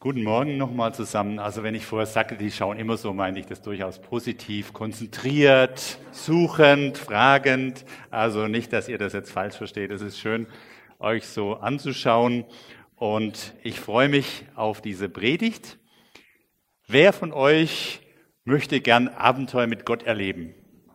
Guten Morgen nochmal zusammen. Also wenn ich vorher sagte, die schauen immer so, meine ich das durchaus positiv, konzentriert, suchend, fragend. Also nicht, dass ihr das jetzt falsch versteht. Es ist schön, euch so anzuschauen. Und ich freue mich auf diese Predigt. Wer von euch möchte gern Abenteuer mit Gott erleben?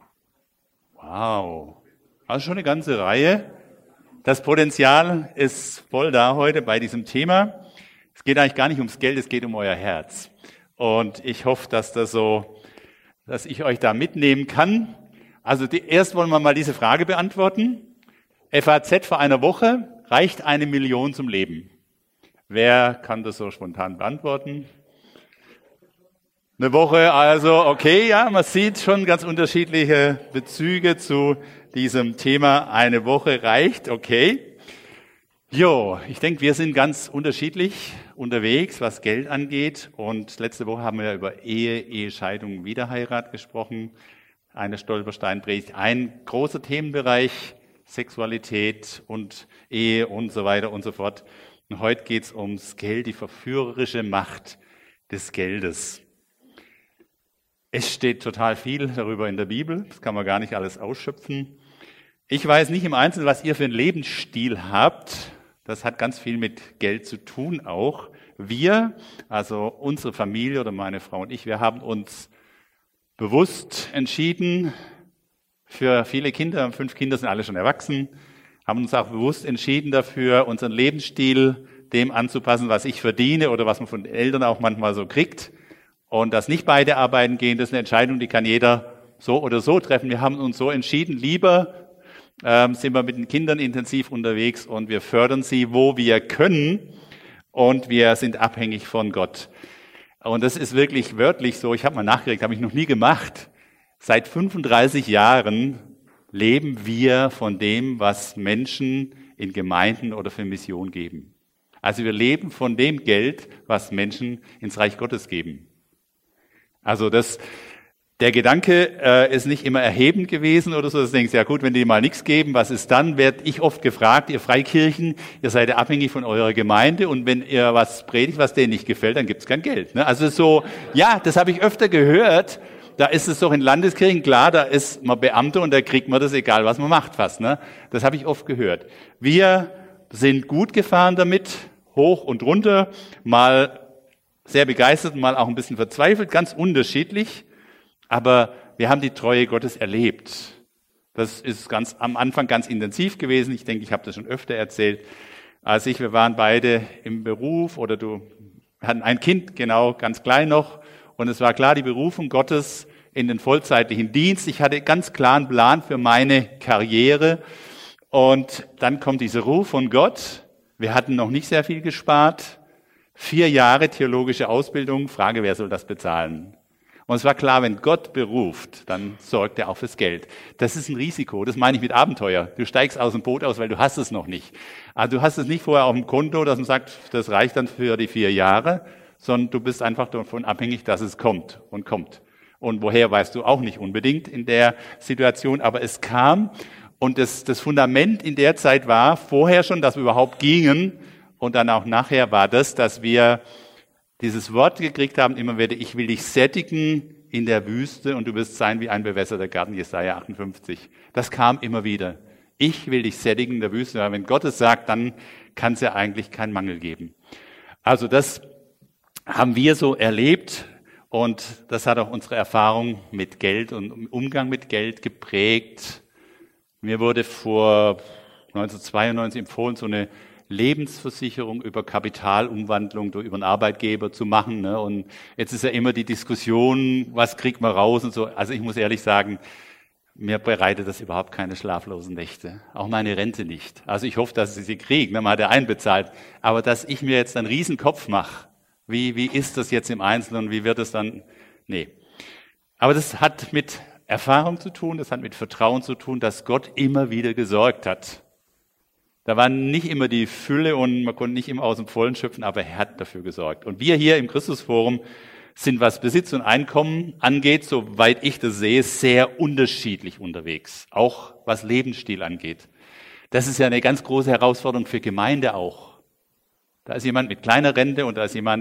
Wow. Also schon eine ganze Reihe. Das Potenzial ist voll da heute bei diesem Thema. Es geht eigentlich gar nicht ums Geld, es geht um euer Herz. Und ich hoffe, dass ich euch da mitnehmen kann. Also erst wollen wir mal diese Frage beantworten. FAZ vor einer Woche: reicht 1 Million zum Leben? Wer kann das so spontan beantworten? Eine Woche, also okay, ja, man sieht schon ganz unterschiedliche Bezüge zu diesem Thema. Eine Woche reicht, okay. Jo, ich denke, wir sind ganz unterschiedlich unterwegs, was Geld angeht. Und letzte Woche haben wir über Ehescheidung, Wiederheirat gesprochen. Eine Stolpersteinpredigt. Ein großer Themenbereich: Sexualität und Ehe und so weiter und so fort. Und heute geht es ums Geld, die verführerische Macht des Geldes. Es steht total viel darüber in der Bibel. Das kann man gar nicht alles ausschöpfen. Ich weiß nicht im Einzelnen, was ihr für einen Lebensstil habt. Das hat ganz viel mit Geld zu tun auch. Wir, also unsere Familie oder meine Frau und ich, wir haben uns bewusst entschieden für viele Kinder, 5 Kinder sind alle schon erwachsen, haben uns auch bewusst entschieden dafür, unseren Lebensstil dem anzupassen, was ich verdiene oder was man von den Eltern auch manchmal so kriegt. Und dass nicht beide arbeiten gehen, das ist eine Entscheidung, die kann jeder so oder so treffen. Wir haben uns so entschieden, lieber sind wir mit den Kindern intensiv unterwegs und wir fördern sie, wo wir können, und wir sind abhängig von Gott. Und das ist wirklich wörtlich so. Ich habe mal nachgerechnet, habe ich noch nie gemacht. Seit 35 Jahren leben wir von dem, was Menschen in Gemeinden oder für Mission geben. Also wir leben von dem Geld, was Menschen ins Reich Gottes geben. Also der Gedanke ist nicht immer erhebend gewesen oder so, dass du denkst, ja gut, wenn die mal nichts geben, was ist dann? Werd ich oft gefragt, ihr Freikirchen, ihr seid ja abhängig von eurer Gemeinde, und wenn ihr was predigt, was denen nicht gefällt, dann gibt's kein Geld. Ne? Also so, ja, das habe ich öfter gehört. Da ist es doch in Landeskirchen klar, da ist man Beamter und da kriegt man das, egal was man macht fast. Ne? Das habe ich oft gehört. Wir sind gut gefahren damit, hoch und runter, mal sehr begeistert, mal auch ein bisschen verzweifelt, ganz unterschiedlich. Aber wir haben die Treue Gottes erlebt. Das ist ganz am Anfang ganz intensiv gewesen. Ich denke, ich habe das schon öfter erzählt. Wir waren beide im Beruf, wir hatten ein Kind, genau, ganz klein noch. Und es war klar, die Berufung Gottes in den vollzeitlichen Dienst. Ich hatte ganz klaren Plan für meine Karriere. Und dann kommt dieser Ruf von Gott. Wir hatten noch nicht sehr viel gespart. 4 Jahre theologische Ausbildung. Frage, wer soll das bezahlen? Und es war klar, wenn Gott beruft, dann sorgt er auch fürs Geld. Das ist ein Risiko, das meine ich mit Abenteuer. Du steigst aus dem Boot aus, weil du hast es noch nicht. Also du hast es nicht vorher auf dem Konto, dass man sagt, das reicht dann für die 4 Jahre, sondern du bist einfach davon abhängig, dass es kommt und kommt. Und woher, weißt du auch nicht unbedingt in der Situation, aber es kam. Und das Fundament in der Zeit war vorher schon, dass wir überhaupt gingen, und dann auch nachher war das, dass wir dieses Wort gekriegt haben, immer wieder: Ich will dich sättigen in der Wüste und du wirst sein wie ein bewässerter Garten, Jesaja 58. Das kam immer wieder. Ich will dich sättigen in der Wüste. Weil wenn Gott es sagt, dann kann es ja eigentlich keinen Mangel geben. Also das haben wir so erlebt, und das hat auch unsere Erfahrung mit Geld und Umgang mit Geld geprägt. Mir wurde vor 1992 empfohlen, so eine Lebensversicherung über Kapitalumwandlung über einen Arbeitgeber zu machen. Ne? Und jetzt ist ja immer die Diskussion, was kriegt man raus und so. Also ich muss ehrlich sagen, mir bereitet das überhaupt keine schlaflosen Nächte. Auch meine Rente nicht. Also ich hoffe, dass ich sie kriege. Ne? Man hat ja einbezahlt. Aber dass ich mir jetzt einen riesen Kopf mache, wie ist das jetzt im Einzelnen, wie wird es dann? Nee. Aber das hat mit Erfahrung zu tun, das hat mit Vertrauen zu tun, dass Gott immer wieder gesorgt hat. Da war nicht immer die Fülle und man konnte nicht immer aus dem Vollen schöpfen, aber er hat dafür gesorgt. Und wir hier im Christusforum sind, was Besitz und Einkommen angeht, soweit ich das sehe, sehr unterschiedlich unterwegs. Auch was Lebensstil angeht. Das ist ja eine ganz große Herausforderung für Gemeinde auch. Da ist jemand mit kleiner Rente und da ist jemand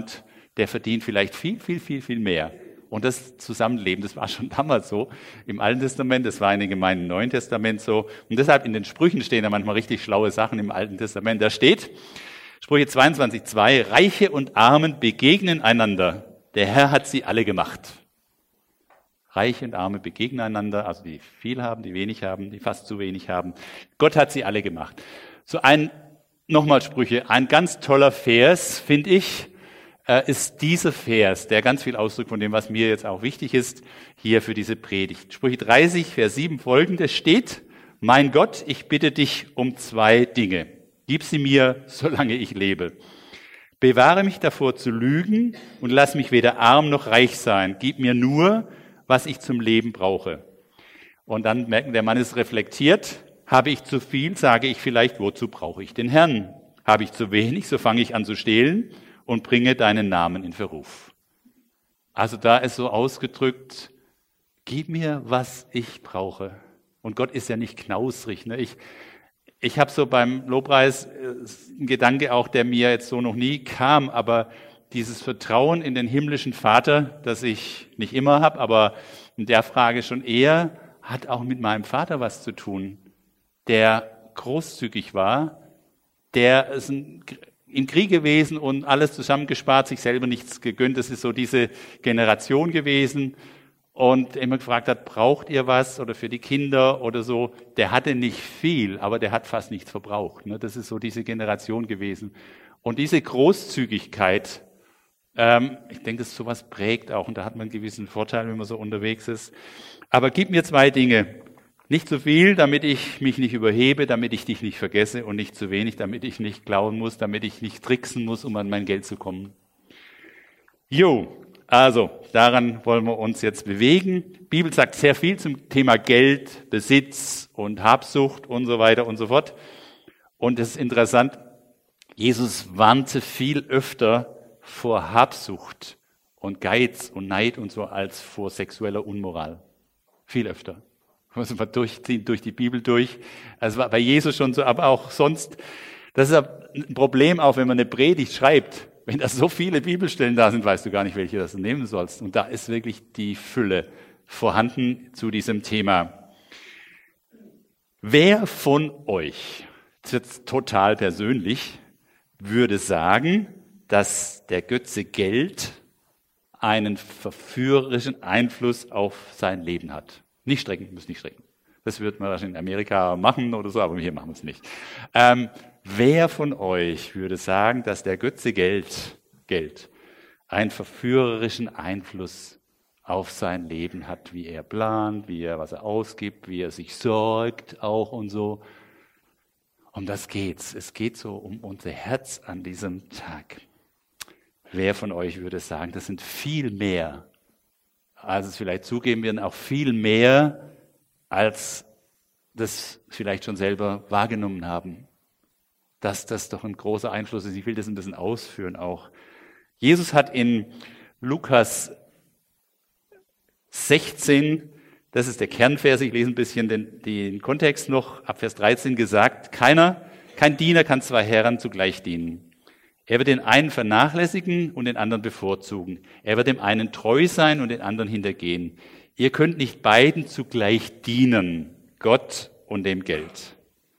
der verdient vielleicht viel, viel, viel, viel mehr. Und das Zusammenleben, das war schon damals so im Alten Testament, das war in den Gemeinden im Neuen Testament so. Und deshalb in den Sprüchen stehen da manchmal richtig schlaue Sachen im Alten Testament. Da steht, Sprüche 22,2, Reiche und Armen begegnen einander. Der Herr hat sie alle gemacht. Reiche und Arme begegnen einander, also die viel haben, die wenig haben, die fast zu wenig haben. Gott hat sie alle gemacht. Nochmal Sprüche, ein ganz toller Vers, finde ich, ist dieser Vers, der ganz viel ausdrückt von dem, was mir jetzt auch wichtig ist, hier für diese Predigt. Sprüche 30, Vers 7 folgendes steht, mein Gott, ich bitte dich um 2 Dinge. Gib sie mir, solange ich lebe. Bewahre mich davor zu lügen und lass mich weder arm noch reich sein. Gib mir nur, was ich zum Leben brauche. Und dann merken, der Mann ist reflektiert. Habe ich zu viel, sage ich vielleicht, wozu brauche ich den Herrn? Habe ich zu wenig, so fange ich an zu stehlen und bringe deinen Namen in Verruf. Also da ist so ausgedrückt, gib mir, was ich brauche. Und Gott ist ja nicht knausrig. Ne? Ich habe so beim Lobpreis einen Gedanke auch, der mir jetzt so noch nie kam, aber dieses Vertrauen in den himmlischen Vater, das ich nicht immer habe, aber in der Frage schon eher, hat auch mit meinem Vater was zu tun, der großzügig war, der ist im Krieg gewesen und alles zusammengespart, sich selber nichts gegönnt. Das ist so diese Generation gewesen und immer gefragt hat, braucht ihr was oder für die Kinder oder so. Der hatte nicht viel, aber der hat fast nichts verbraucht. Das ist so diese Generation gewesen. Und diese Großzügigkeit, ich denke, dass sowas prägt auch und da hat man einen gewissen Vorteil, wenn man so unterwegs ist. Aber gib mir 2 Dinge. Nicht zu viel, damit ich mich nicht überhebe, damit ich dich nicht vergesse und nicht zu wenig, damit ich nicht klauen muss, damit ich nicht tricksen muss, um an mein Geld zu kommen. Also daran wollen wir uns jetzt bewegen. Die Bibel sagt sehr viel zum Thema Geld, Besitz und Habsucht und so weiter und so fort. Und es ist interessant, Jesus warnte viel öfter vor Habsucht und Geiz und Neid und so als vor sexueller Unmoral. Viel öfter. Muss man durchziehen, durch die Bibel durch. Also war bei Jesus schon so, aber auch sonst. Das ist ein Problem auch, wenn man eine Predigt schreibt. Wenn da so viele Bibelstellen da sind, weißt du gar nicht, welche du nehmen sollst. Und da ist wirklich die Fülle vorhanden zu diesem Thema. Wer von euch, das ist jetzt total persönlich, würde sagen, dass der Götze Geld einen verführerischen Einfluss auf sein Leben hat? Nicht strecken, muss nicht strecken. Das wird man wahrscheinlich in Amerika machen oder so, aber hier machen wir es nicht. Wer von euch würde sagen, dass der Götze Geld einen verführerischen Einfluss auf sein Leben hat, wie er plant, was er ausgibt, wie er sich sorgt auch und so? Um das geht's. Es geht so um unser Herz an diesem Tag. Wer von euch würde sagen, das sind viel mehr, als es vielleicht zugeben werden, auch viel mehr, als das vielleicht schon selber wahrgenommen haben. Dass das doch ein großer Einfluss ist. Ich will das ein bisschen ausführen auch. Jesus hat in Lukas 16, das ist der Kernvers, ich lese ein bisschen den Kontext noch, ab Vers 13 gesagt, kein Diener kann 2 Herren zugleich dienen. Er wird den einen vernachlässigen und den anderen bevorzugen. Er wird dem einen treu sein und den anderen hintergehen. Ihr könnt nicht beiden zugleich dienen, Gott und dem Geld.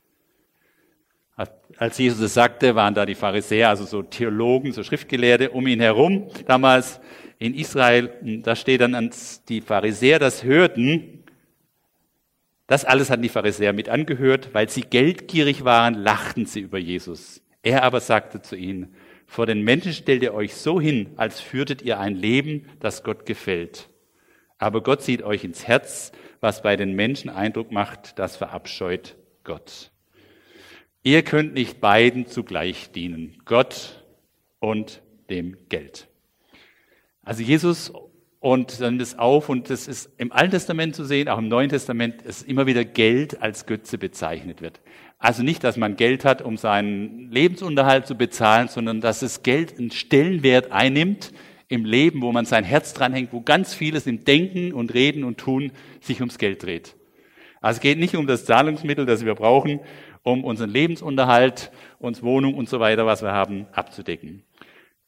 Als Jesus es sagte, waren da die Pharisäer, also so Theologen, so Schriftgelehrte um ihn herum. Damals in Israel, da steht dann, als die Pharisäer das hörten, das alles hatten die Pharisäer mit angehört, weil sie geldgierig waren, lachten sie über Jesus. Er aber sagte zu ihnen, vor den Menschen stellt ihr euch so hin, als führtet ihr ein Leben, das Gott gefällt. Aber Gott sieht euch ins Herz, was bei den Menschen Eindruck macht, das verabscheut Gott. Ihr könnt nicht beiden zugleich dienen, Gott und dem Geld. Also Jesus und dann das auf, und das ist im Alten Testament zu sehen, auch im Neuen Testament, ist immer wieder Geld als Götze bezeichnet wird. Also nicht, dass man Geld hat, um seinen Lebensunterhalt zu bezahlen, sondern dass das Geld einen Stellenwert einnimmt im Leben, wo man sein Herz dranhängt, wo ganz vieles im Denken und Reden und Tun sich ums Geld dreht. Also es geht nicht um das Zahlungsmittel, das wir brauchen, um unseren Lebensunterhalt, uns Wohnung und so weiter, was wir haben, abzudecken.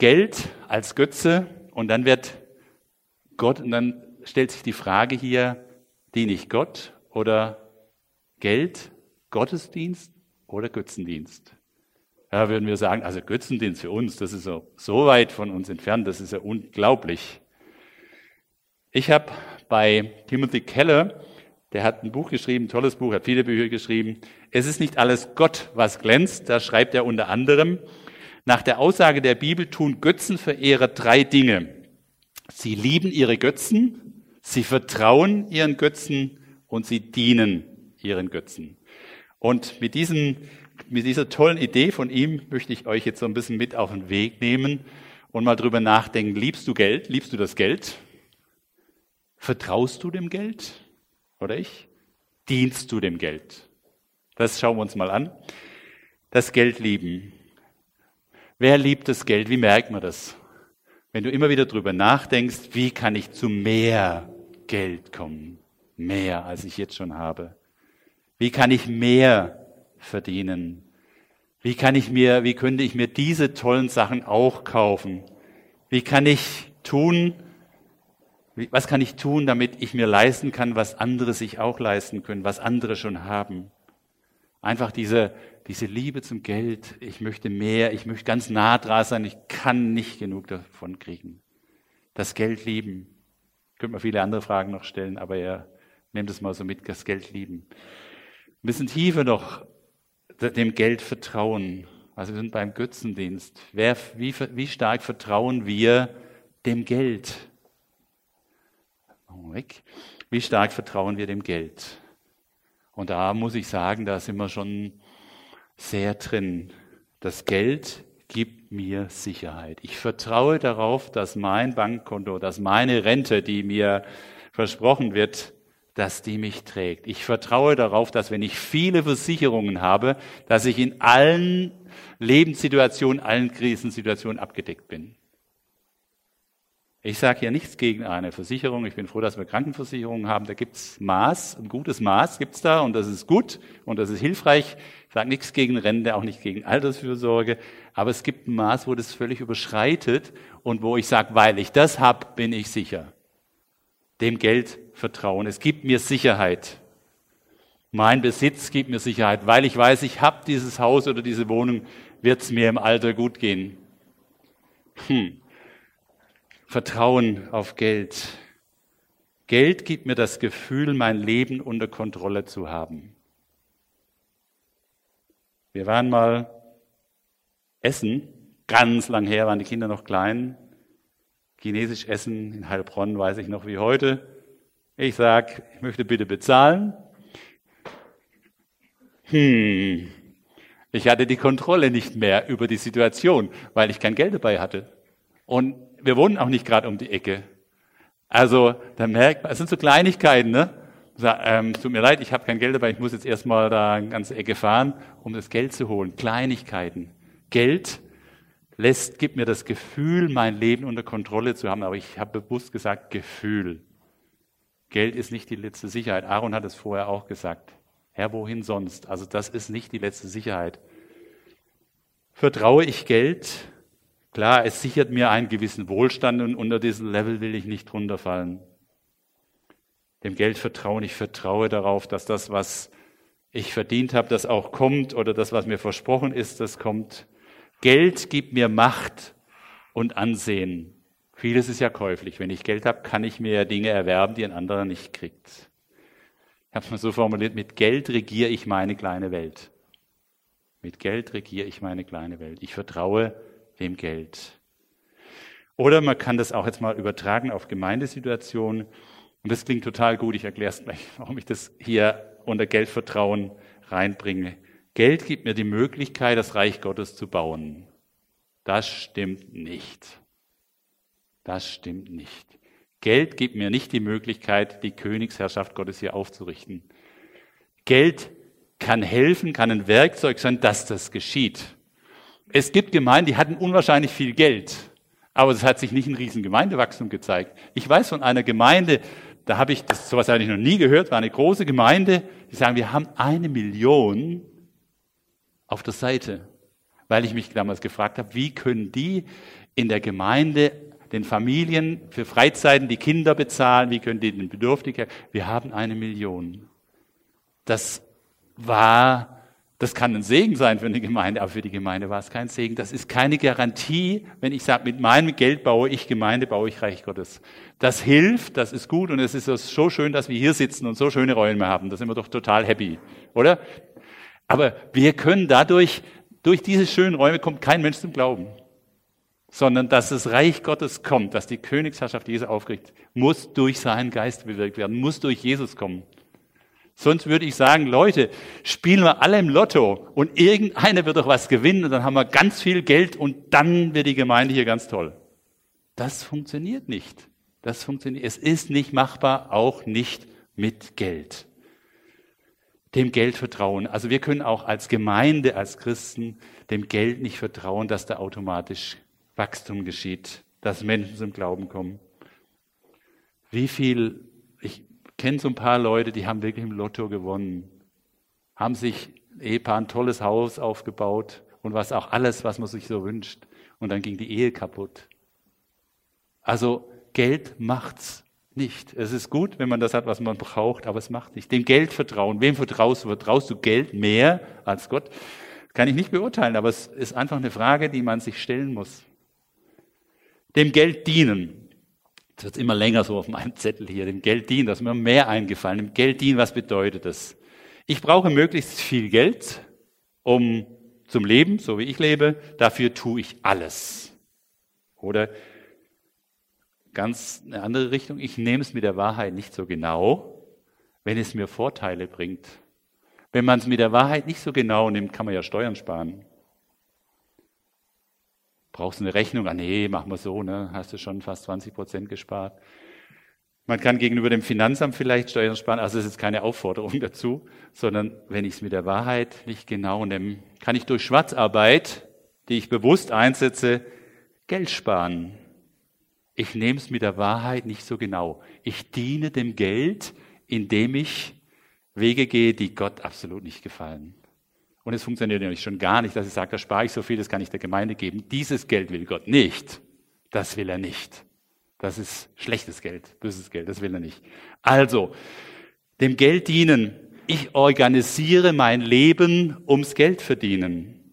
Geld als Götze und dann wird Gott, und dann stellt sich die Frage hier, diene ich Gott oder Geld, Gottesdienst oder Götzendienst? Ja, würden wir sagen, also Götzendienst für uns, das ist so weit von uns entfernt, das ist ja unglaublich. Ich habe bei Timothy Keller, der hat ein Buch geschrieben, ein tolles Buch, hat viele Bücher geschrieben. Es ist nicht alles Gott, was glänzt. Da schreibt er unter anderem, nach der Aussage der Bibel tun Götzenverehrer 3 Dinge. Sie lieben ihre Götzen, sie vertrauen ihren Götzen und sie dienen ihren Götzen. Und mit dieser tollen Idee von ihm möchte ich euch jetzt so ein bisschen mit auf den Weg nehmen und mal drüber nachdenken. Liebst du Geld? Liebst du das Geld? Vertraust du dem Geld? Oder ich? Dienst du dem Geld? Das schauen wir uns mal an. Das Geld lieben. Wer liebt das Geld? Wie merkt man das? Wenn du immer wieder drüber nachdenkst, wie kann ich zu mehr Geld kommen? Mehr, als ich jetzt schon habe. Wie kann ich mehr verdienen? Wie könnte ich mir diese tollen Sachen auch kaufen? Was kann ich tun, damit ich mir leisten kann, was andere sich auch leisten können, was andere schon haben? Einfach diese Liebe zum Geld. Ich möchte mehr, ich möchte ganz nah dran sein, ich kann nicht genug davon kriegen. Das Geld lieben. Könnte man viele andere Fragen noch stellen, aber ihr nehmt es mal so mit, das Geld lieben. Ein bisschen tiefer noch dem Geld vertrauen. Also wir sind beim Götzendienst. Wie stark vertrauen wir dem Geld? Wie stark vertrauen wir dem Geld? Und da muss ich sagen, da sind wir schon sehr drin. Das Geld gibt mir Sicherheit. Ich vertraue darauf, dass mein Bankkonto, dass meine Rente, die mir versprochen wird, dass die mich trägt. Ich vertraue darauf, dass wenn ich viele Versicherungen habe, dass ich in allen Lebenssituationen, allen Krisensituationen abgedeckt bin. Ich sage hier nichts gegen eine Versicherung. Ich bin froh, dass wir Krankenversicherungen haben. Da gibt's ein gutes Maß gibt's da und das ist gut und das ist hilfreich. Ich sage nichts gegen Rente, auch nicht gegen Altersfürsorge. Aber es gibt ein Maß, wo das völlig überschreitet und wo ich sage, weil ich das habe, bin ich sicher. Dem Geld vertrauen. Es gibt mir Sicherheit. Mein Besitz gibt mir Sicherheit, weil ich weiß, ich habe dieses Haus oder diese Wohnung, wird's mir im Alter gut gehen. Vertrauen auf Geld. Geld gibt mir das Gefühl, mein Leben unter Kontrolle zu haben. Wir waren mal essen, ganz lang her, waren die Kinder noch klein. Chinesisch essen in Heilbronn, weiß ich noch wie heute. Ich sag, ich möchte bitte bezahlen. Ich hatte die Kontrolle nicht mehr über die Situation, weil ich kein Geld dabei hatte. Und wir wohnen auch nicht gerade um die Ecke. Also, da merkt man, es sind so Kleinigkeiten, ne? Tut mir leid, ich habe kein Geld dabei, ich muss jetzt erstmal da eine ganze Ecke fahren, um das Geld zu holen. Kleinigkeiten. Geld gibt mir das Gefühl, mein Leben unter Kontrolle zu haben, aber ich habe bewusst gesagt, Gefühl. Geld ist nicht die letzte Sicherheit. Aaron hat es vorher auch gesagt. Herr, wohin sonst? Also das ist nicht die letzte Sicherheit. Vertraue ich Geld? Klar, es sichert mir einen gewissen Wohlstand und unter diesem Level will ich nicht runterfallen. Dem Geld vertrauen, ich vertraue darauf, dass das, was ich verdient habe, das auch kommt oder das, was mir versprochen ist, das kommt. Geld gibt mir Macht und Ansehen. Vieles ist ja käuflich. Wenn ich Geld habe, kann ich mir Dinge erwerben, die ein anderer nicht kriegt. Ich habe es mal so formuliert, mit Geld regiere ich meine kleine Welt. Mit Geld regiere ich meine kleine Welt. Ich vertraue dem Geld. Oder man kann das auch jetzt mal übertragen auf Gemeindesituationen. Und das klingt total gut. Ich erkläre es gleich, warum ich das hier unter Geldvertrauen reinbringe. Geld gibt mir die Möglichkeit, das Reich Gottes zu bauen. Das stimmt nicht. Das stimmt nicht. Geld gibt mir nicht die Möglichkeit, die Königsherrschaft Gottes hier aufzurichten. Geld kann helfen, kann ein Werkzeug sein, dass das geschieht. Es gibt Gemeinden, die hatten unwahrscheinlich viel Geld, aber es hat sich nicht ein riesen Gemeindewachstum gezeigt. Ich weiß von einer Gemeinde, da habe ich sowas eigentlich noch nie gehört, war eine große Gemeinde, die sagen, wir haben 1 Million auf der Seite, weil ich mich damals gefragt habe, wie können die in der Gemeinde den Familien für Freizeiten die Kinder bezahlen, wie können die den Bedürftigen, wir haben 1 Million. Das kann ein Segen sein für eine Gemeinde, aber für die Gemeinde war es kein Segen. Das ist keine Garantie, wenn ich sage, mit meinem Geld baue ich Gemeinde, baue ich Reich Gottes. Das hilft, das ist gut und es ist so schön, dass wir hier sitzen und so schöne Räume haben. Da sind wir doch total happy, oder? Aber wir können durch diese schönen Räume kommt kein Mensch zum Glauben. Sondern dass das Reich Gottes kommt, dass die Königsherrschaft Jesu aufkriegt, muss durch seinen Geist bewirkt werden, muss durch Jesus kommen. Sonst würde ich sagen, Leute, spielen wir alle im Lotto und irgendeiner wird doch was gewinnen und dann haben wir ganz viel Geld und dann wird die Gemeinde hier ganz toll. Das funktioniert nicht. Es ist nicht machbar, auch nicht mit Geld. Dem Geld vertrauen. Also wir können auch als Gemeinde, als Christen dem Geld nicht vertrauen, dass da automatisch Wachstum geschieht, dass Menschen zum Glauben kommen. Ich kenne so ein paar Leute, die haben wirklich im Lotto gewonnen, haben sich Ehepaar ein tolles Haus aufgebaut und was man sich so wünscht. Und dann ging die Ehe kaputt. Also Geld macht's nicht. Es ist gut, wenn man das hat, was man braucht, aber es macht nicht. Dem Geld vertrauen. Wem vertraust du? Vertraust du Geld mehr als Gott? Kann ich nicht beurteilen, aber es ist einfach eine Frage, die man sich stellen muss. Dem Geld dienen. Das wird immer länger so auf meinem Zettel hier. Dem Geld dienen, das ist mir mehr eingefallen. Dem Geld dienen, was bedeutet das? Ich brauche möglichst viel Geld, zum Leben, so wie ich lebe. Dafür tue ich alles. Oder ganz eine andere Richtung. Ich nehme es mit der Wahrheit nicht so genau, wenn es mir Vorteile bringt. Wenn man es mit der Wahrheit nicht so genau nimmt, kann man ja Steuern sparen. Brauchst du eine Rechnung? Nee, machen wir so, ne? Hast du schon fast 20% gespart. Man kann gegenüber dem Finanzamt vielleicht Steuern sparen, also es ist keine Aufforderung dazu, sondern wenn ich es mit der Wahrheit nicht genau nehme, kann ich durch Schwarzarbeit, die ich bewusst einsetze, Geld sparen. Ich nehme es mit der Wahrheit nicht so genau. Ich diene dem Geld, indem ich Wege gehe, die Gott absolut nicht gefallen. Und es funktioniert nämlich schon gar nicht, dass ich sage, da spare ich so viel, das kann ich der Gemeinde geben. Dieses Geld will Gott nicht. Das will er nicht. Das ist schlechtes Geld, böses Geld, das will er nicht. Also, dem Geld dienen. Ich organisiere mein Leben ums Geld verdienen.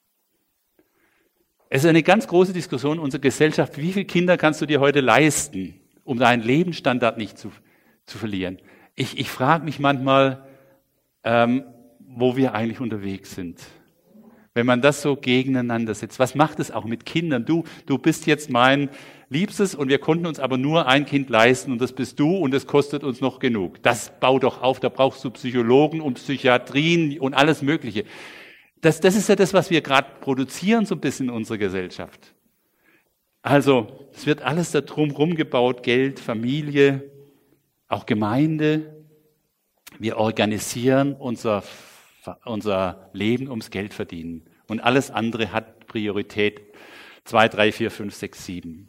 Es ist eine ganz große Diskussion in unserer Gesellschaft. Wie viele Kinder kannst du dir heute leisten, um deinen Lebensstandard nicht zu verlieren? Ich frage mich manchmal, wo wir eigentlich unterwegs sind. Wenn man das so gegeneinander setzt, was macht es auch mit Kindern? Du bist jetzt mein Liebstes und wir konnten uns aber nur ein Kind leisten und das bist du und es kostet uns noch genug. Das bau doch auf, da brauchst du Psychologen und Psychiatrien und alles Mögliche. Das ist ja das, was wir gerade produzieren, so ein bisschen in unserer Gesellschaft. Also, es wird alles da drumherum gebaut, Geld, Familie, auch Gemeinde. Wir organisieren unser Leben ums Geld verdienen. Und alles andere hat Priorität 2, 3, 4, 5, 6, 7.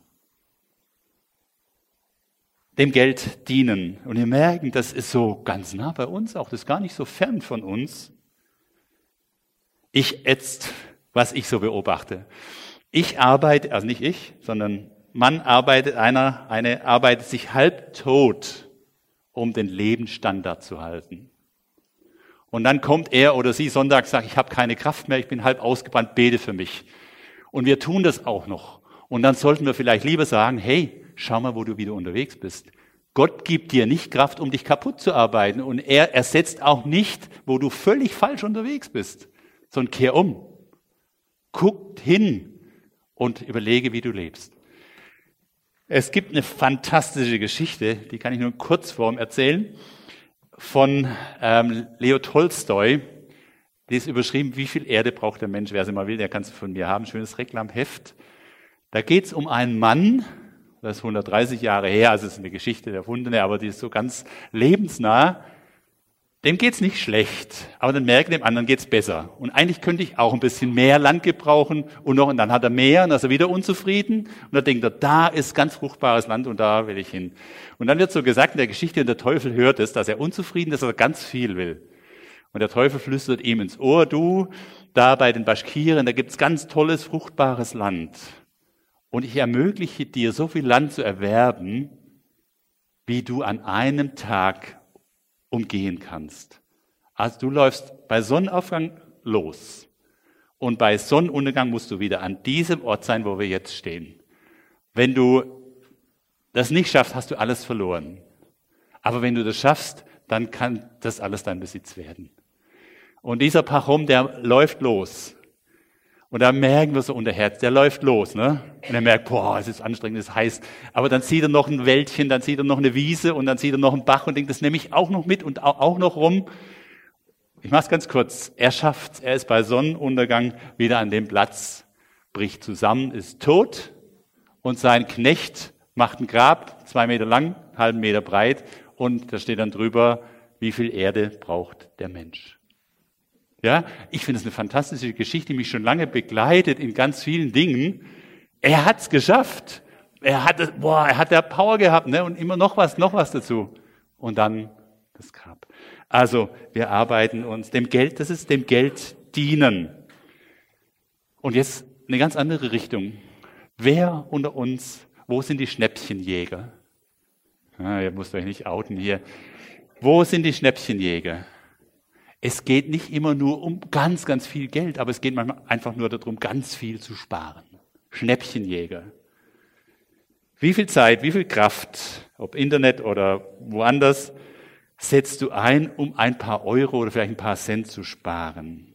Dem Geld dienen. Und wir merken, das ist so ganz nah bei uns auch, das ist gar nicht so fern von uns. Was ich so beobachte. Ich arbeite, also nicht ich, sondern Mann arbeitet, eine arbeitet sich halbtot, um den Lebensstandard zu halten. Und dann kommt er oder sie sonntags, sagt, ich habe keine Kraft mehr, ich bin halb ausgebrannt, bete für mich. Und wir tun das auch noch. Und dann sollten wir vielleicht lieber sagen, hey, schau mal, wo du wieder unterwegs bist. Gott gibt dir nicht Kraft, um dich kaputt zu arbeiten. Und er ersetzt auch nicht, wo du völlig falsch unterwegs bist. Sondern kehr um. Guck hin und überlege, wie du lebst. Es gibt eine fantastische Geschichte, die kann ich nur in Kurzform erzählen, von Leo Tolstoi. Die ist überschrieben, wie viel Erde braucht der Mensch? Wer sie mal will, der kann es von mir haben. Schönes Reklamheft. Da geht es um einen Mann, das ist 130 Jahre her, also es ist eine Geschichte der Erfundene, aber die ist so ganz lebensnah. Dem geht's nicht schlecht, aber dann merkt dem anderen geht's besser. Und eigentlich könnte ich auch ein bisschen mehr Land gebrauchen und dann hat er mehr und dann ist er wieder unzufrieden und dann denkt er, da ist ganz fruchtbares Land und da will ich hin. Und dann wird so gesagt in der Geschichte, und der Teufel hört es, dass er unzufrieden ist, dass er ganz viel will. Und der Teufel flüstert ihm ins Ohr, du, da bei den Baschkiren, da gibt's ganz tolles, fruchtbares Land. und ich ermögliche dir, so viel Land zu erwerben, wie du an einem Tag umgehen kannst. Also du läufst bei Sonnenaufgang los und bei Sonnenuntergang musst du wieder an diesem Ort sein, wo wir jetzt stehen. Wenn du das nicht schaffst, hast du alles verloren. Aber wenn du das schaffst, dann kann das alles dein Besitz werden. Und dieser Pachom, der läuft los. Und da merken wir so unter Herz, der läuft los, ne? Und er merkt, boah, es ist anstrengend, es ist heiß. Aber dann sieht er noch ein Wäldchen, dann sieht er noch eine Wiese und dann sieht er noch einen Bach und denkt, das nehme ich auch noch mit und auch noch rum. Ich mach's ganz kurz. Er schafft's. Er ist bei Sonnenuntergang wieder an dem Platz, bricht zusammen, ist tot und sein Knecht macht ein Grab, 2 Meter lang, einen halben Meter breit und da steht dann drüber, wie viel Erde braucht der Mensch. Ja, ich finde es eine fantastische Geschichte, die mich schon lange begleitet in ganz vielen Dingen. Er hat's geschafft. Er hat der Power gehabt, ne? Und immer noch was dazu. Und dann das Grab. Also, wir arbeiten uns dem Geld, das ist dem Geld dienen. Und jetzt eine ganz andere Richtung. Wer unter uns, wo sind die Schnäppchenjäger? Ihr müsst euch nicht outen hier. Wo sind die Schnäppchenjäger? Es geht nicht immer nur um ganz, ganz viel Geld, aber es geht manchmal einfach nur darum, ganz viel zu sparen. Schnäppchenjäger. Wie viel Zeit, wie viel Kraft, ob Internet oder woanders, setzt du ein, um ein paar Euro oder vielleicht ein paar Cent zu sparen?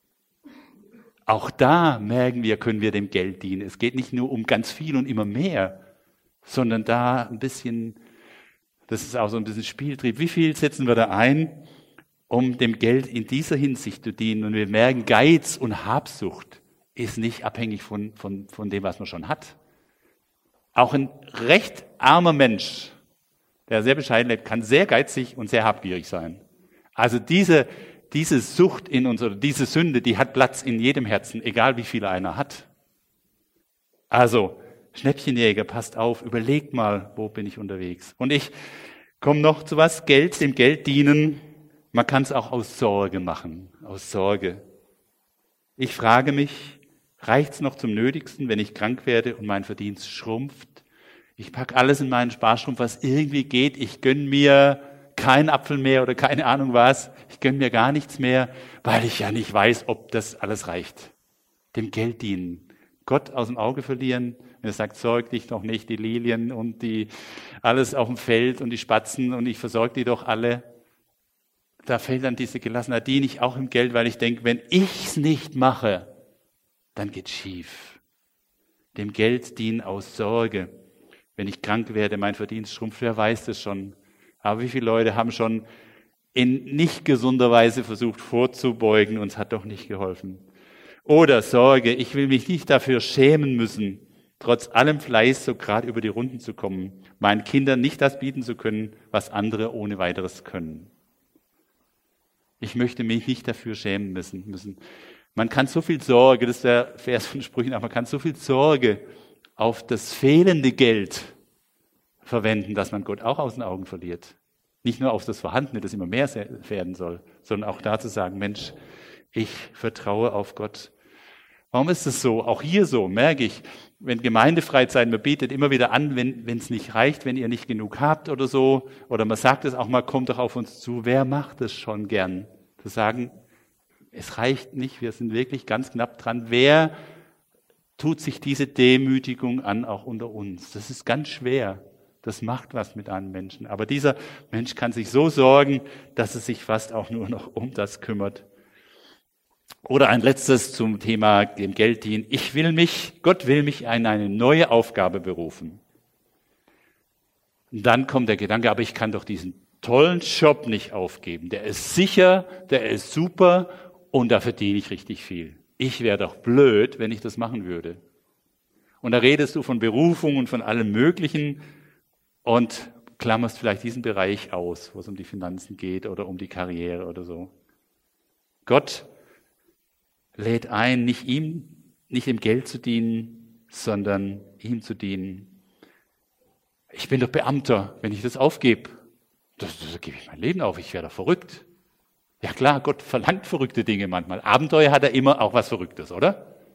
Auch da merken wir, können wir dem Geld dienen. Es geht nicht nur um ganz viel und immer mehr, sondern da ein bisschen, das ist auch so ein bisschen Spieltrieb. Wie viel setzen wir da ein, um dem Geld in dieser Hinsicht zu dienen? Und wir merken, Geiz und Habsucht ist nicht abhängig von dem, was man schon hat. Auch ein recht armer Mensch, der sehr bescheiden lebt, kann sehr geizig und sehr habgierig sein. Also diese Sucht in uns oder diese Sünde, die hat Platz in jedem Herzen, egal wie viel einer hat. Also, Schnäppchenjäger, passt auf, überlegt mal, wo bin ich unterwegs. Und ich komme noch zu was, dem Geld dienen. Man kann es auch aus Sorge machen, aus Sorge. Ich frage mich, reicht's noch zum Nötigsten, wenn ich krank werde und mein Verdienst schrumpft? Ich packe alles in meinen Sparstrumpf, was irgendwie geht. Ich gönn mir keinen Apfel mehr oder keine Ahnung was. Ich gönn mir gar nichts mehr, weil ich ja nicht weiß, ob das alles reicht. Dem Geld dienen. Gott aus dem Auge verlieren. Wenn er sagt, sorg dich doch nicht, die Lilien und die alles auf dem Feld und die Spatzen und ich versorge die doch alle. Da fällt dann diese Gelassenheit, diene ich auch im Geld, weil ich denke, wenn ich's nicht mache, dann geht's schief. Dem Geld dienen aus Sorge. Wenn ich krank werde, mein Verdienst schrumpft, wer weiß das schon. Aber wie viele Leute haben schon in nicht gesunder Weise versucht vorzubeugen und es hat doch nicht geholfen. Oder Sorge, ich will mich nicht dafür schämen müssen, trotz allem Fleiß so gerade über die Runden zu kommen, meinen Kindern nicht das bieten zu können, was andere ohne weiteres können. Ich möchte mich nicht dafür schämen müssen. Man kann so viel Sorge, das ist der Vers von Sprüchen, aber man kann so viel Sorge auf das fehlende Geld verwenden, dass man Gott auch aus den Augen verliert. Nicht nur auf das Vorhandene, das immer mehr werden soll, sondern auch da zu sagen, Mensch, ich vertraue auf Gott. Warum ist es so? Auch hier so, merke ich, wenn Gemeindefreizeit, man bietet immer wieder an, wenn es nicht reicht, wenn ihr nicht genug habt oder so, oder man sagt es auch mal, kommt doch auf uns zu. Wer macht es schon gern? Zu sagen, es reicht nicht, wir sind wirklich ganz knapp dran. Wer tut sich diese Demütigung an, auch unter uns? Das ist ganz schwer. Das macht was mit einem Menschen. Aber dieser Mensch kann sich so sorgen, dass er sich fast auch nur noch um das kümmert. Oder ein letztes zum Thema dem Geld dienen. Gott will mich in eine neue Aufgabe berufen. Und dann kommt der Gedanke, aber ich kann doch diesen tollen Job nicht aufgeben. Der ist sicher, der ist super und da verdiene ich richtig viel. Ich wäre doch blöd, wenn ich das machen würde. Und da redest du von Berufung und von allem Möglichen und klammerst vielleicht diesen Bereich aus, wo es um die Finanzen geht oder um die Karriere oder so. Gott lädt ein, nicht dem Geld zu dienen, sondern ihm zu dienen. Ich bin doch Beamter, wenn ich das aufgebe, das gebe ich mein Leben auf, ich werde doch verrückt. Ja klar, Gott verlangt verrückte Dinge manchmal. Abenteuer hat er immer auch was Verrücktes, oder?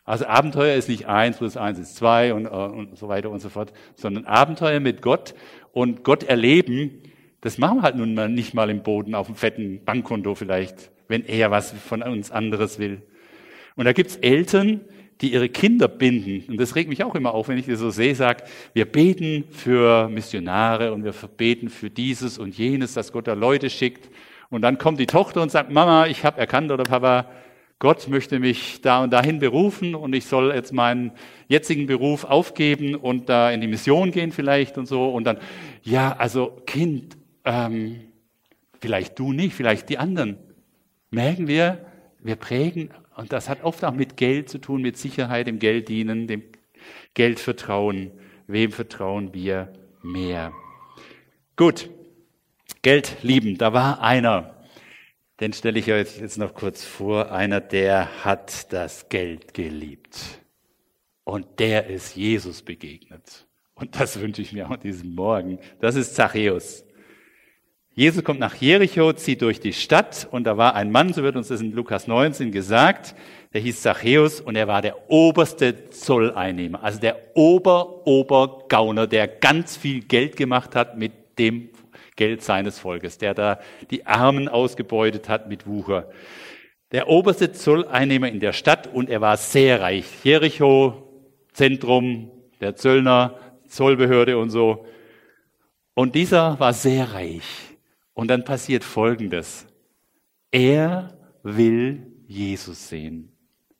Also Abenteuer ist nicht 1 plus 1 ist 2 und so weiter und so fort, sondern Abenteuer mit Gott und Gott erleben, das machen wir halt nun mal nicht mal im Boden auf dem fetten Bankkonto vielleicht, wenn er was von uns anderes will. Und da gibt's Eltern, die ihre Kinder binden. Und das regt mich auch immer auf, wenn ich das so sehe, sage, wir beten für Missionare und wir beten für dieses und jenes, dass Gott da Leute schickt. Und dann kommt die Tochter und sagt, Mama, ich habe erkannt oder Papa, Gott möchte mich da und dahin berufen und ich soll jetzt meinen jetzigen Beruf aufgeben und da in die Mission gehen vielleicht und so. Und dann, ja, also Kind, vielleicht du nicht, vielleicht die anderen. Merken wir prägen, und das hat oft auch mit Geld zu tun, mit Sicherheit, dem Geld dienen, dem Geld vertrauen. Wem vertrauen wir mehr? Gut, Geld lieben, da war einer. Den stelle ich euch jetzt noch kurz vor. Einer, der hat das Geld geliebt. Und der ist Jesus begegnet. Und das wünsche ich mir auch an diesem Morgen. Das ist Zachäus. Jesus kommt nach Jericho, zieht durch die Stadt und da war ein Mann, so wird uns das in Lukas 19 gesagt, der hieß Zachäus und er war der oberste Zolleinnehmer, also der Obergauner, der ganz viel Geld gemacht hat mit dem Geld seines Volkes, der da die Armen ausgebeutet hat mit Wucher. Der oberste Zolleinnehmer in der Stadt und er war sehr reich. Jericho, Zentrum, der Zöllner, Zollbehörde und so. Und dieser war sehr reich. Und dann passiert Folgendes. Er will Jesus sehen.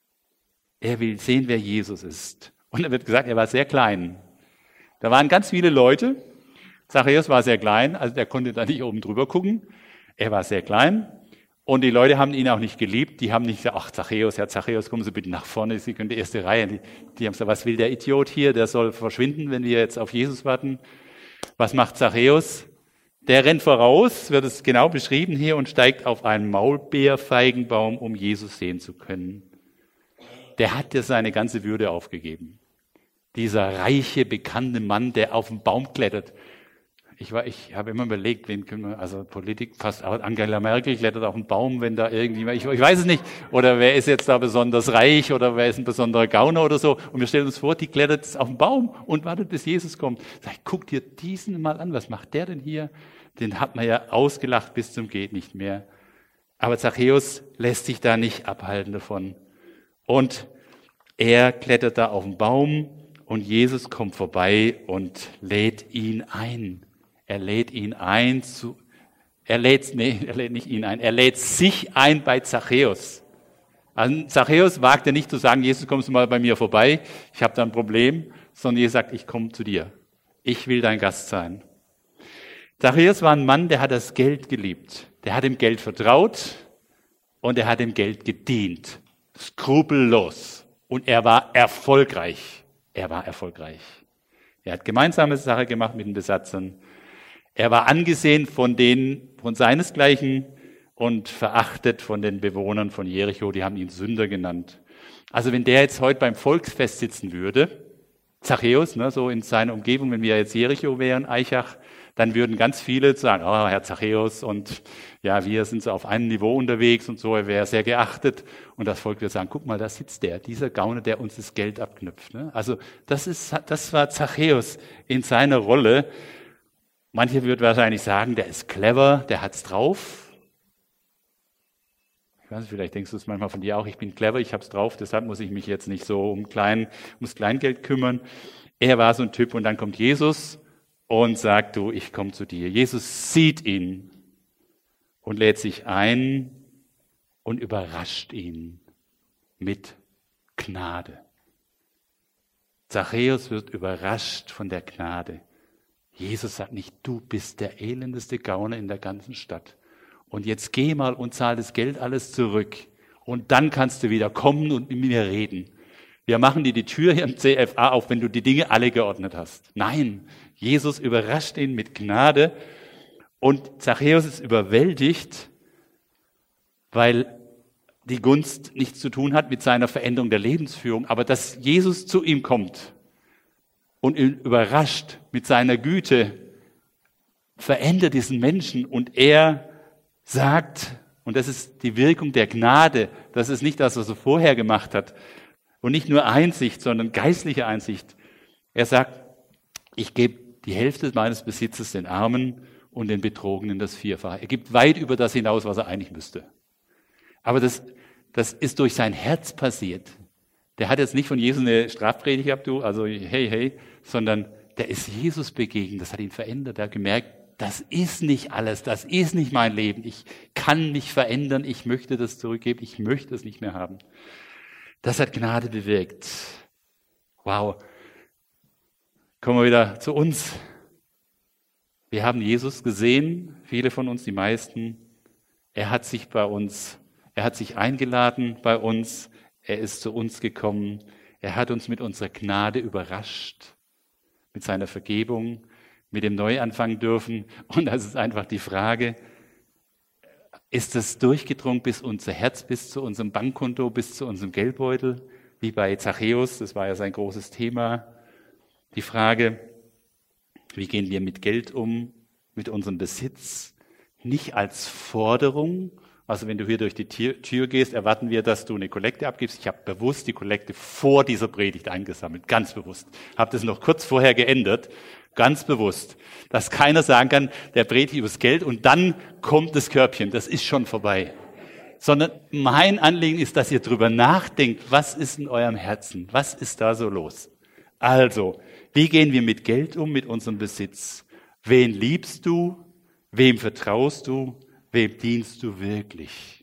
Er will sehen, wer Jesus ist. Und dann wird gesagt, er war sehr klein. Da waren ganz viele Leute. Zachäus war sehr klein, also der konnte da nicht oben drüber gucken. Er war sehr klein. Und die Leute haben ihn auch nicht geliebt. Die haben nicht gesagt, ach Zachäus, Herr Zachäus, kommen Sie bitte nach vorne, Sie können die erste Reihe. Die haben gesagt, was will der Idiot hier? Der soll verschwinden, wenn wir jetzt auf Jesus warten. Was macht Zachäus? Der rennt voraus, wird es genau beschrieben hier, und steigt auf einen Maulbeerfeigenbaum, um Jesus sehen zu können. Der hat ja seine ganze Würde aufgegeben. Dieser reiche, bekannte Mann, der auf den Baum klettert. Ich habe immer überlegt, wen können wir, also Politik, fast auch Angela Merkel klettert auf den Baum, wenn da irgendjemand, ich weiß es nicht, oder wer ist jetzt da besonders reich, oder wer ist ein besonderer Gauner oder so, und wir stellen uns vor, die klettert auf den Baum und wartet, bis Jesus kommt. Sag ich, guck dir diesen mal an, was macht der denn hier? Den hat man ja ausgelacht bis zum geht nicht mehr. Aber Zachäus lässt sich da nicht abhalten davon. Und er klettert da auf den Baum und Jesus kommt vorbei und lädt ihn ein. Er lädt ihn ein er lädt sich ein bei Zachäus. Also Zachäus wagte nicht zu sagen, Jesus, kommst du mal bei mir vorbei, ich habe da ein Problem, sondern Jesus sagt, ich komme zu dir. Ich will dein Gast sein. Zachäus war ein Mann, der hat das Geld geliebt. Der hat dem Geld vertraut und er hat dem Geld gedient. Skrupellos. Und er war erfolgreich. Er hat gemeinsame Sache gemacht mit den Besatzern. Er war angesehen von seinesgleichen und verachtet von den Bewohnern von Jericho. Die haben ihn Sünder genannt. Also wenn der jetzt heute beim Volksfest sitzen würde, Zachäus, so in seiner Umgebung, wenn wir jetzt Jericho wären, Aichach, dann würden ganz viele sagen, oh, Herr Zachäus, und ja, wir sind so auf einem Niveau unterwegs und so, er wäre sehr geachtet. Und das Volk würde sagen, guck mal, da sitzt dieser Gauner, der uns das Geld abknüpft. Also das war Zachäus in seiner Rolle. Manche würden wahrscheinlich sagen, der ist clever, der hat's drauf. Ich weiß nicht, vielleicht denkst du es manchmal von dir auch, ich bin clever, ich hab's drauf, deshalb muss ich mich jetzt nicht so ums Kleingeld kümmern. Er war so ein Typ und dann kommt Jesus und sagt, du, ich komme zu dir. Jesus sieht ihn und lädt sich ein und überrascht ihn mit Gnade. Zachäus wird überrascht von der Gnade. Jesus sagt nicht, du bist der elendeste Gauner in der ganzen Stadt. Und jetzt geh mal und zahl das Geld alles zurück. Und dann kannst du wieder kommen und mit mir reden. Wir machen dir die Tür hier im CFA auf, wenn du die Dinge alle geordnet hast. Nein, Jesus überrascht ihn mit Gnade. Und Zachäus ist überwältigt, weil die Gunst nichts zu tun hat mit seiner Veränderung der Lebensführung. Aber dass Jesus zu ihm kommt und ihn überrascht mit seiner Güte, verändert diesen Menschen und er sagt, und das ist die Wirkung der Gnade, das ist nicht das, was er vorher gemacht hat, Und nicht nur Einsicht, sondern geistliche Einsicht. Er sagt, ich gebe die Hälfte meines Besitzes den Armen und den Betrogenen das Vierfache. Er gibt weit über das hinaus, was er eigentlich müsste. Aber das ist durch sein Herz passiert. Der hat jetzt nicht von Jesus eine Strafpredigt gehabt, also hey, sondern der ist Jesus begegnet. Das hat ihn verändert. Er hat gemerkt, das ist nicht alles, das ist nicht mein Leben. Ich kann mich verändern, ich möchte das zurückgeben, ich möchte es nicht mehr haben. Das hat Gnade bewirkt. Wow. Kommen wir wieder zu uns. Wir haben Jesus gesehen, viele von uns, die meisten. Er hat sich eingeladen bei uns. Er ist zu uns gekommen. Er hat uns mit unserer Gnade überrascht, mit seiner Vergebung, mit dem Neuanfang dürfen. Und das ist einfach die Frage, ist das durchgedrungen bis unser Herz, bis zu unserem Bankkonto, bis zu unserem Geldbeutel, wie bei Zachäus, das war ja sein großes Thema. Die Frage, wie gehen wir mit Geld um, mit unserem Besitz, nicht als Forderung. Also wenn du hier durch die Tür gehst, erwarten wir, dass du eine Kollekte abgibst. Ich habe bewusst die Kollekte vor dieser Predigt eingesammelt, ganz bewusst. Habe das noch kurz vorher geändert, ganz bewusst. Dass keiner sagen kann, der predigt übers Geld und dann kommt das Körbchen, das ist schon vorbei. Sondern mein Anliegen ist, dass ihr drüber nachdenkt, was ist in eurem Herzen, was ist da so los. Also, wie gehen wir mit Geld um, mit unserem Besitz? Wen liebst du? Wem vertraust du? Wem dienst du wirklich?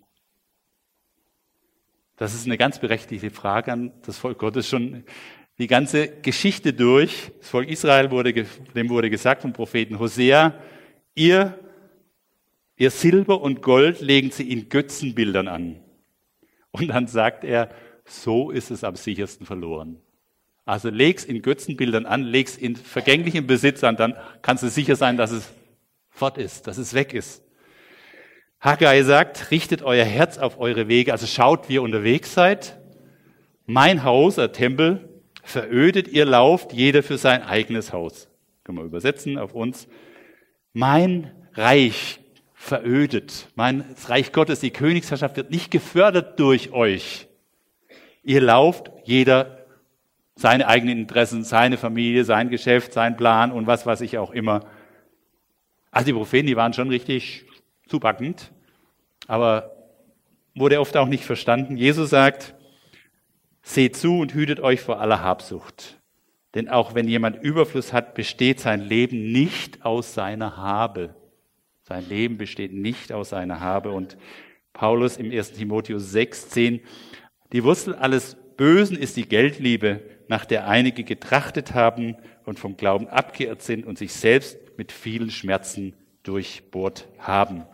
Das ist eine ganz berechtigte Frage an das Volk Gottes schon die ganze Geschichte durch. Das Volk Israel dem wurde gesagt vom Propheten Hosea, ihr Silber und Gold legen sie in Götzenbildern an. Und dann sagt er, so ist es am sichersten verloren. Also leg's in Götzenbildern an, leg's in vergänglichem Besitz an, dann kannst du sicher sein, dass es fort ist, dass es weg ist. Haggai sagt, richtet euer Herz auf eure Wege, also schaut, wie ihr unterwegs seid. Mein Haus, der Tempel, verödet, ihr lauft, jeder für sein eigenes Haus. Können wir übersetzen auf uns. Mein Reich verödet, das Reich Gottes, die Königsherrschaft wird nicht gefördert durch euch. Ihr lauft, jeder seine eigenen Interessen, seine Familie, sein Geschäft, sein Plan und was weiß ich auch immer. Also die Propheten, die waren schon richtig zupackend, aber wurde oft auch nicht verstanden. Jesus sagt, seht zu und hütet euch vor aller Habsucht. Denn auch wenn jemand Überfluss hat, besteht sein Leben nicht aus seiner Habe. Sein Leben besteht nicht aus seiner Habe. Und Paulus im 1. Timotheus 6,10, die Wurzel alles Bösen ist die Geldliebe, nach der einige getrachtet haben und vom Glauben abgeirrt sind und sich selbst mit vielen Schmerzen durchbohrt haben.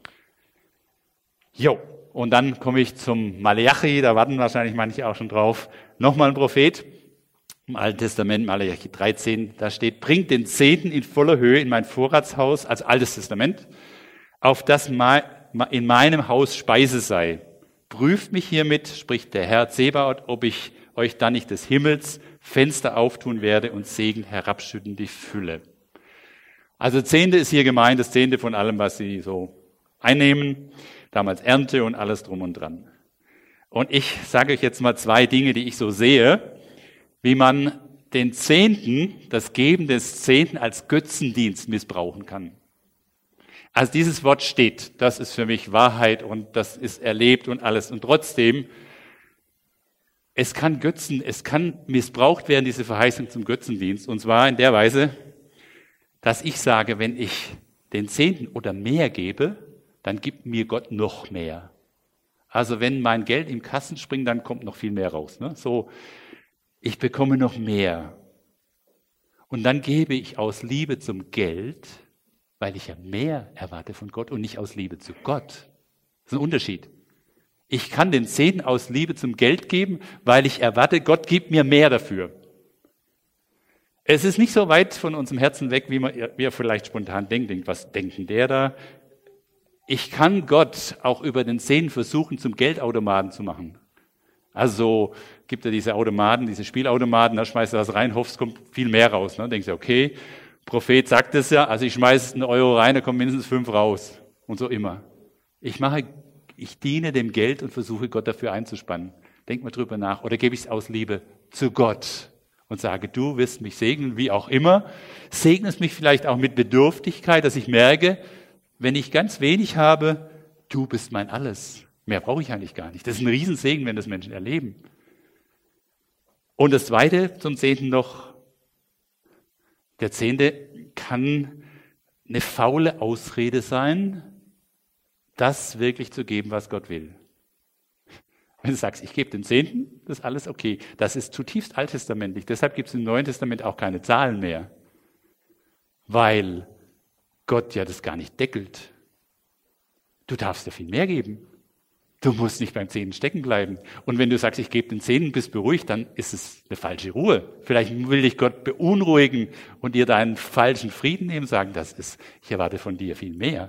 Jo, und dann komme ich zum Maleachi, da warten wahrscheinlich manche auch schon drauf. Nochmal ein Prophet im Alten Testament, Maleachi 13, da steht, bringt den Zehnten in voller Höhe in mein Vorratshaus, als Altes Testament, auf das in meinem Haus Speise sei. Prüft mich hiermit, spricht der Herr Zebaoth, ob ich euch dann nicht des Himmels Fenster auftun werde und Segen herabschütten die Fülle. Also Zehnte ist hier gemeint, das Zehnte von allem, was sie so einnehmen, damals Ernte und alles drum und dran. Und ich sage euch jetzt mal 2 Dinge, die ich so sehe, wie man den Zehnten, das Geben des Zehnten als Götzendienst missbrauchen kann. Also dieses Wort steht, das ist für mich Wahrheit und das ist erlebt und alles. Und trotzdem, es kann missbraucht werden, diese Verheißung zum Götzendienst. Und zwar in der Weise, dass ich sage, wenn ich den Zehnten oder mehr gebe, dann gibt mir Gott noch mehr. Also wenn mein Geld im Kassen springt, dann kommt noch viel mehr raus. Ne? So, ich bekomme noch mehr. Und dann gebe ich aus Liebe zum Geld, weil ich ja mehr erwarte von Gott und nicht aus Liebe zu Gott. Das ist ein Unterschied. Ich kann den Zehnten aus Liebe zum Geld geben, weil ich erwarte, Gott gibt mir mehr dafür. Es ist nicht so weit von unserem Herzen weg, wie wir vielleicht spontan denkt. Was denken der da? Ich kann Gott auch über den Zehnten versuchen, zum Geldautomaten zu machen. Also gibt er diese Automaten, diese Spielautomaten, da schmeißt er was rein, hoffst, kommt viel mehr raus. Ne? Denkst du, okay, Prophet sagt es ja, also ich schmeiße 1 Euro rein, da kommen mindestens 5 raus. Und so immer. Ich diene dem Geld und versuche Gott dafür einzuspannen. Denk mal drüber nach. Oder gebe ich es aus Liebe zu Gott und sage, du wirst mich segnen, wie auch immer. Segne es mich vielleicht auch mit Bedürftigkeit, dass ich merke, wenn ich ganz wenig habe, du bist mein Alles. Mehr brauche ich eigentlich gar nicht. Das ist ein Riesensegen, wenn das Menschen erleben. Und das Zweite zum Zehnten noch, der Zehnte kann eine faule Ausrede sein, das wirklich zu geben, was Gott will. Wenn du sagst, ich gebe den Zehnten, das ist alles okay. Das ist zutiefst alttestamentlich. Deshalb gibt es im Neuen Testament auch keine Zahlen mehr. Weil Gott ja das gar nicht deckelt. Du darfst ja viel mehr geben. Du musst nicht beim Zehnten stecken bleiben. Und wenn du sagst, ich gebe den Zehnten, bist beruhigt, dann ist es eine falsche Ruhe. Vielleicht will dich Gott beunruhigen und dir deinen falschen Frieden nehmen, sagen, ich erwarte von dir viel mehr.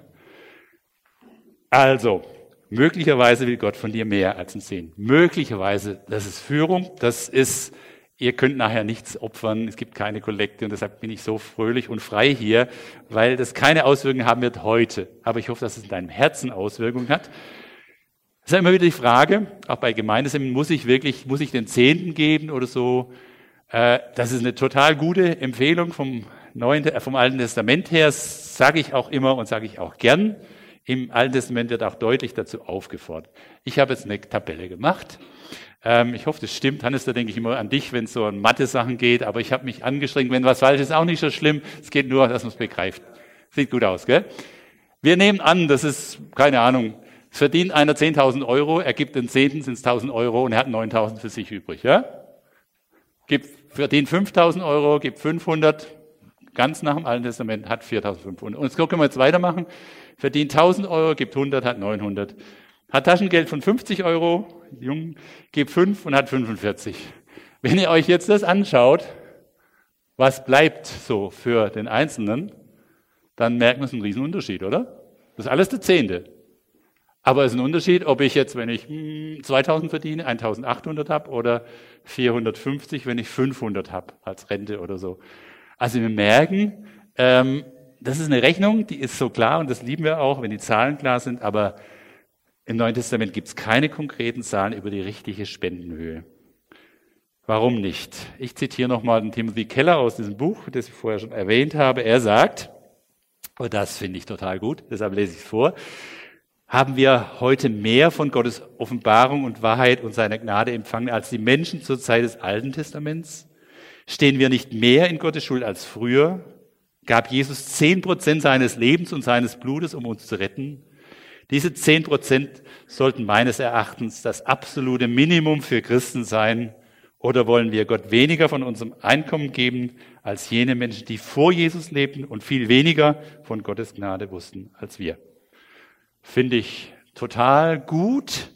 Also, möglicherweise will Gott von dir mehr als ein Zehnten. Möglicherweise, das ist Führung, ihr könnt nachher nichts opfern, es gibt keine Kollekte und deshalb bin ich so fröhlich und frei hier, weil das keine Auswirkungen haben wird heute. Aber ich hoffe, dass es in deinem Herzen Auswirkungen hat. Es ist ja immer wieder die Frage, auch bei Gemeindeseminaren, muss ich den Zehnten geben oder so? Das ist eine total gute Empfehlung vom Alten Testament her, sage ich auch immer und sage ich auch gern. Im Alten Testament wird auch deutlich dazu aufgefordert. Ich habe jetzt eine Tabelle gemacht. Ich hoffe, das stimmt. Hannes, da denke ich immer an dich, wenn es so an Mathe-Sachen geht. Aber ich habe mich angestrengt. Wenn was falsch ist, auch nicht so schlimm. Es geht nur, dass man es begreift. Sieht gut aus, gell? Wir nehmen an, das ist, keine Ahnung, es verdient einer 10.000 Euro, er gibt den Zehnten, sind es 1.000 Euro und er hat 9.000 für sich übrig. Ja? Verdient 5.000 Euro, gibt 500, ganz nach dem Alten Testament, hat 4.500. Und jetzt können wir jetzt weitermachen. Verdient 1.000 Euro, gibt 100, hat 900. Hat Taschengeld von 50 Euro, jung, gibt 5 und hat 45. Wenn ihr euch jetzt das anschaut, was bleibt so für den Einzelnen, dann merkt man, es ist ein Riesenunterschied, oder? Das ist alles der Zehnte. Aber es ist ein Unterschied, ob ich jetzt, wenn ich 2.000 verdiene, 1.800 habe oder 450, wenn ich 500 habe als Rente oder so. Also wir merken, das ist eine Rechnung, die ist so klar und das lieben wir auch, wenn die Zahlen klar sind, aber im Neuen Testament gibt es keine konkreten Zahlen über die richtige Spendenhöhe. Warum nicht? Ich zitiere nochmal den Timothy Keller aus diesem Buch, das ich vorher schon erwähnt habe. Er sagt, und das finde ich total gut, deshalb lese ich es vor, haben wir heute mehr von Gottes Offenbarung und Wahrheit und seiner Gnade empfangen als die Menschen zur Zeit des Alten Testaments? Stehen wir nicht mehr in Gottes Schuld als früher? Gab Jesus 10% seines Lebens und seines Blutes, um uns zu retten? Diese 10% sollten meines Erachtens das absolute Minimum für Christen sein. Oder wollen wir Gott weniger von unserem Einkommen geben als jene Menschen, die vor Jesus lebten und viel weniger von Gottes Gnade wussten als wir? Finde ich total gut.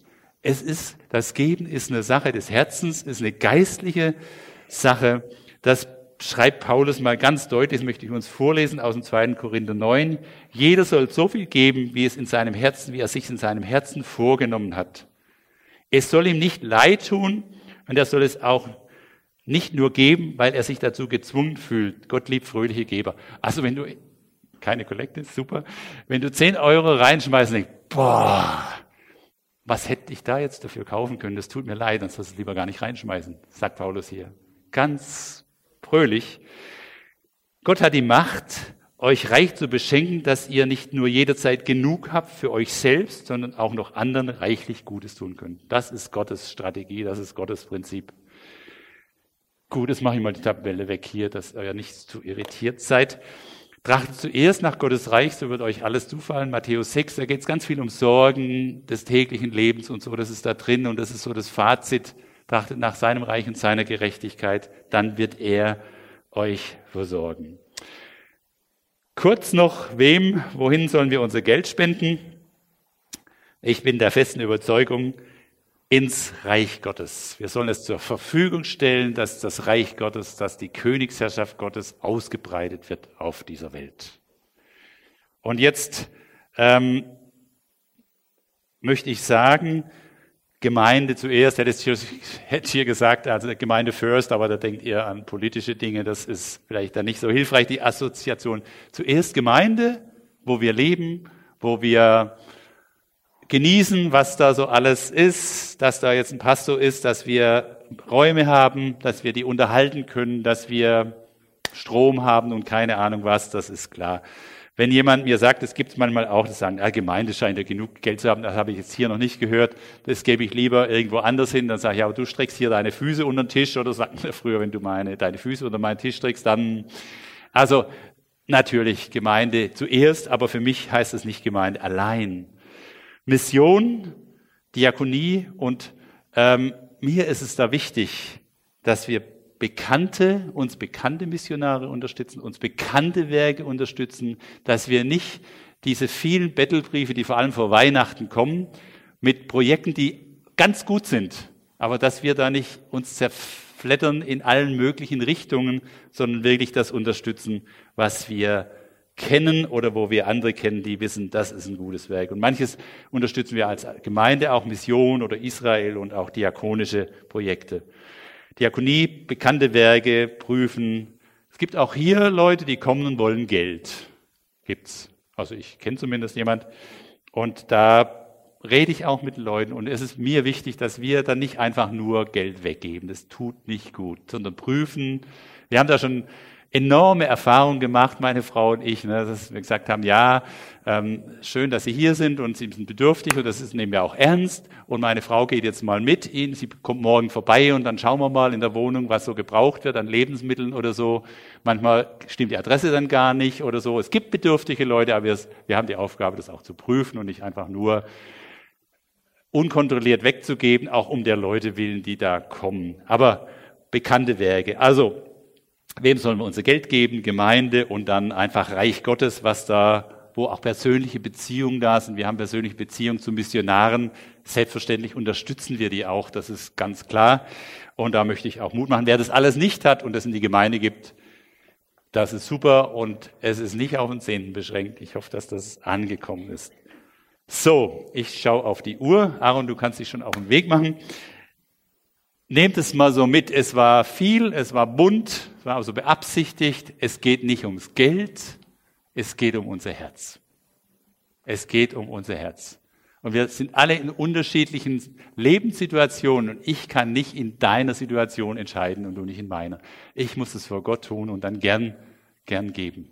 Das Geben ist eine Sache des Herzens, ist eine geistliche Sache. Das schreibt Paulus mal ganz deutlich, das möchte ich uns vorlesen aus dem 2. Korinther 9. Jeder soll so viel geben, wie er sich in seinem Herzen vorgenommen hat. Es soll ihm nicht leid tun und er soll es auch nicht nur geben, weil er sich dazu gezwungen fühlt. Gott liebt fröhliche Geber. Also wenn du, keine Kollekte, super, wenn du 10 Euro reinschmeißt und denkst, boah, was hätte ich da jetzt dafür kaufen können? Das tut mir leid, dann sollst du es lieber gar nicht reinschmeißen, sagt Paulus hier. Ganz fröhlich. Gott hat die Macht, euch reich zu beschenken, dass ihr nicht nur jederzeit genug habt für euch selbst, sondern auch noch anderen reichlich Gutes tun könnt. Das ist Gottes Strategie, das ist Gottes Prinzip. Gut, jetzt mache ich mal die Tabelle weg hier, dass ihr nicht zu irritiert seid. Trachtet zuerst nach Gottes Reich, so wird euch alles zufallen. Matthäus 6, da geht es ganz viel um Sorgen des täglichen Lebens und so, das ist da drin und das ist so das Fazit. Trachtet nach seinem Reich und seiner Gerechtigkeit, dann wird er euch versorgen. Kurz noch, wohin sollen wir unser Geld spenden? Ich bin der festen Überzeugung, ins Reich Gottes. Wir sollen es zur Verfügung stellen, dass das Reich Gottes, dass die Königsherrschaft Gottes ausgebreitet wird auf dieser Welt. Und jetzt möchte ich sagen, Gemeinde zuerst, hätte ich hier gesagt, also Gemeinde first, aber da denkt ihr an politische Dinge, das ist vielleicht dann nicht so hilfreich, die Assoziation. Zuerst Gemeinde, wo wir leben, wo wir genießen, was da so alles ist, dass da jetzt ein Pastor ist, dass wir Räume haben, dass wir die unterhalten können, dass wir Strom haben und keine Ahnung was, das ist klar. Wenn jemand mir sagt, es gibt es manchmal auch, das sagen, Gemeinde scheint ja genug Geld zu haben, das habe ich jetzt hier noch nicht gehört, das gebe ich lieber irgendwo anders hin, dann sage ich, ja, aber du streckst hier deine Füße unter den Tisch, oder sagt man früher, wenn du deine Füße unter meinen Tisch streckst, dann, also natürlich Gemeinde zuerst, aber für mich heißt es nicht Gemeinde allein. Mission, Diakonie und mir ist es da wichtig, dass wir uns bekannte Missionare unterstützen, uns bekannte Werke unterstützen, dass wir nicht diese vielen Bettelbriefe, die vor allem vor Weihnachten kommen, mit Projekten, die ganz gut sind, aber dass wir da nicht uns zerfleddern in allen möglichen Richtungen, sondern wirklich das unterstützen, was wir kennen oder wo wir andere kennen, die wissen, das ist ein gutes Werk. Und manches unterstützen wir als Gemeinde, auch Mission oder Israel und auch diakonische Projekte. Diakonie, bekannte Werke prüfen. Es gibt auch hier Leute, die kommen und wollen Geld. Gibt's. Also ich kenne zumindest jemand. Und da rede ich auch mit Leuten. Und es ist mir wichtig, dass wir dann nicht einfach nur Geld weggeben. Das tut nicht gut, sondern prüfen. Wir haben da schon enorme Erfahrungen gemacht, meine Frau und ich, dass wir gesagt haben, ja, schön, dass Sie hier sind und Sie sind bedürftig und das nehmen wir auch ernst. Und meine Frau geht jetzt mal mit Ihnen, sie kommt morgen vorbei und dann schauen wir mal in der Wohnung, was so gebraucht wird an Lebensmitteln oder so. Manchmal stimmt die Adresse dann gar nicht oder so. Es gibt bedürftige Leute, aber wir haben die Aufgabe, das auch zu prüfen und nicht einfach nur unkontrolliert wegzugeben, auch um der Leute willen, die da kommen. Aber bekannte Werke. Also, wem sollen wir unser Geld geben? Gemeinde und dann einfach Reich Gottes, wo auch persönliche Beziehungen da sind. Wir haben persönliche Beziehungen zu Missionaren. Selbstverständlich unterstützen wir die auch, das ist ganz klar. Und da möchte ich auch Mut machen. Wer das alles nicht hat und es in die Gemeinde gibt, das ist super und es ist nicht auf den Zehnten beschränkt. Ich hoffe, dass das angekommen ist. So, ich schaue auf die Uhr. Aaron, du kannst dich schon auf den Weg machen. Nehmt es mal so mit, es war viel, es war bunt, es war also beabsichtigt, es geht nicht ums Geld, es geht um unser Herz. Es geht um unser Herz. Und wir sind alle in unterschiedlichen Lebenssituationen und ich kann nicht in deiner Situation entscheiden und du nicht in meiner. Ich muss es vor Gott tun und dann gern geben.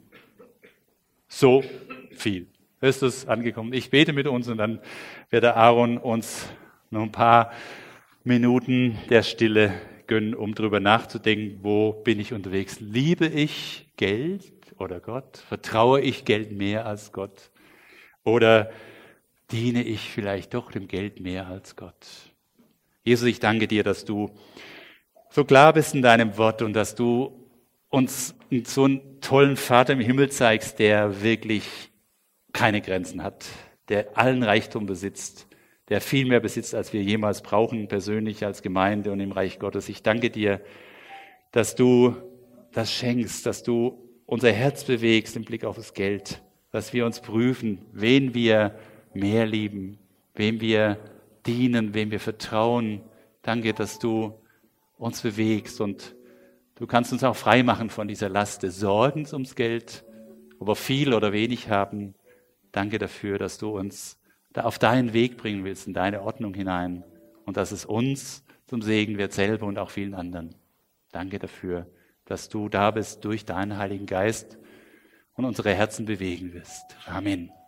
So viel. Ist das angekommen? Ich bete mit uns und dann wird der Aaron uns noch ein paar Minuten der Stille gönnen, um darüber nachzudenken, wo bin ich unterwegs? Liebe ich Geld oder Gott? Vertraue ich Geld mehr als Gott? Oder diene ich vielleicht doch dem Geld mehr als Gott? Jesus, ich danke dir, dass du so klar bist in deinem Wort und dass du uns so einen tollen Vater im Himmel zeigst, der wirklich keine Grenzen hat, der allen Reichtum besitzt, der viel mehr besitzt, als wir jemals brauchen, persönlich als Gemeinde und im Reich Gottes. Ich danke dir, dass du das schenkst, dass du unser Herz bewegst im Blick auf das Geld, dass wir uns prüfen, wen wir mehr lieben, wem wir dienen, wem wir vertrauen. Danke, dass du uns bewegst und du kannst uns auch frei machen von dieser Last des Sorgens ums Geld, ob wir viel oder wenig haben. Danke dafür, dass du uns da auf deinen Weg bringen willst, in deine Ordnung hinein und dass es uns zum Segen wird selber und auch vielen anderen. Danke dafür, dass du da bist durch deinen Heiligen Geist und unsere Herzen bewegen wirst. Amen.